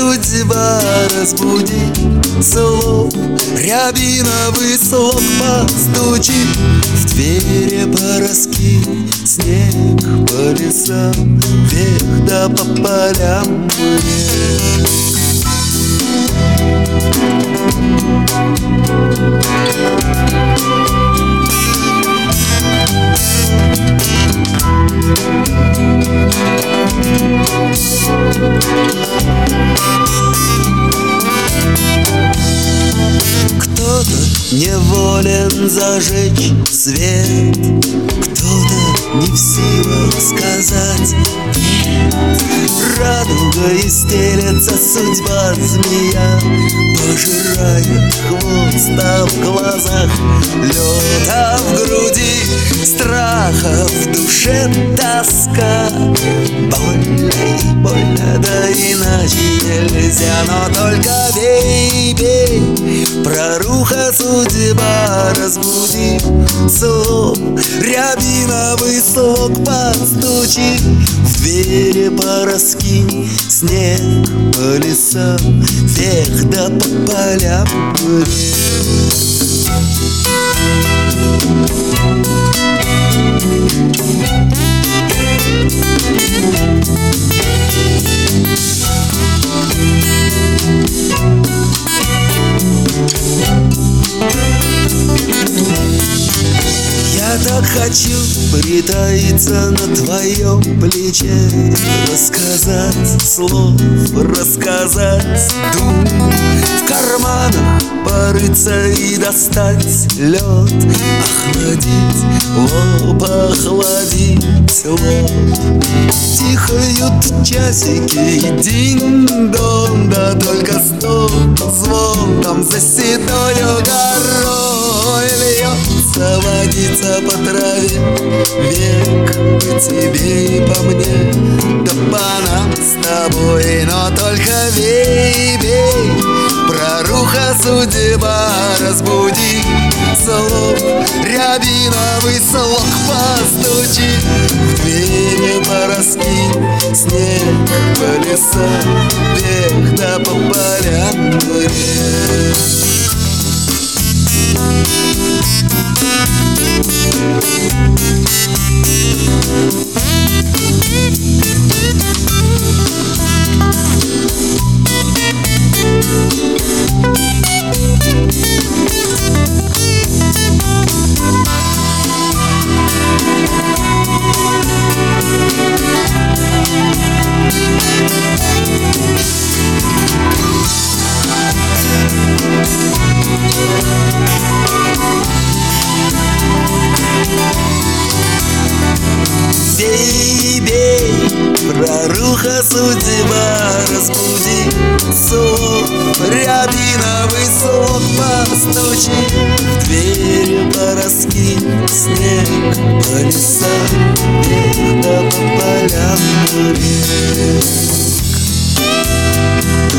судьба, разбуди слов. Рябиновый слог постучит в двери, пораскинь снег по лесам, вверх да по полям мне. Кто-то неволен зажечь свет, кто-то не в силах сказать нет. Радугой стелется судьба змея, пожирает хвост, а в глазах лед, а в груди страх, а в душе тоска. Больно и больно, да иначе нельзя, но только бей, бей, проруха судьба, разбуди слов. Рябиновый слог постучи в двери, пораскинь снег по лесам, вверх да по полям мне. Я так хочу притаиться на твоем плече, рассказать слов, рассказать дум, в карманах порыться и достать лед, охладить лоб, охладить лоб. Тихают часики, динь-дон, да только стук, звон там за седою горой льется водица по траве. Век по тебе и по мне, да по нам с тобой, но только бей, бей, проруха судьба, разбуди слов. Рябиновый слог постучи в двери, пораскинь снег по лесам, вверх да по полям мне. Бей, бей, проруха судьба, разбуди слов. Рябиновый слог постучи в двери, пораскинь снег по лесам, вверх да по полям мне.